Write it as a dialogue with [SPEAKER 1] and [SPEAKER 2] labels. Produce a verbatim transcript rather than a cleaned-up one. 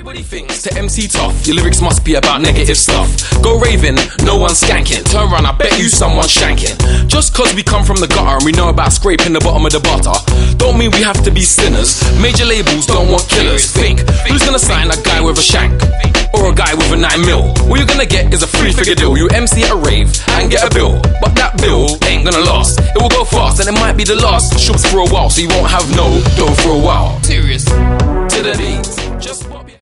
[SPEAKER 1] Everybody thinks to M C tough, your lyrics must be about negative stuff. Go raving, no one's skanking. Turn round, I bet you someone's shanking. Just cause we come from the gutter and we know about scraping the bottom of the butter, don't mean we have to be sinners. Major labels don't want killers. Think, who's gonna sign a guy with a shank? Or a guy with a nine mil? All you're gonna get is a three figure deal. You M C at a rave and get a bill, but that bill ain't gonna last. It will go fast and it might be the last shows for a while, so you won't have no dough for a while. Serious to the beat.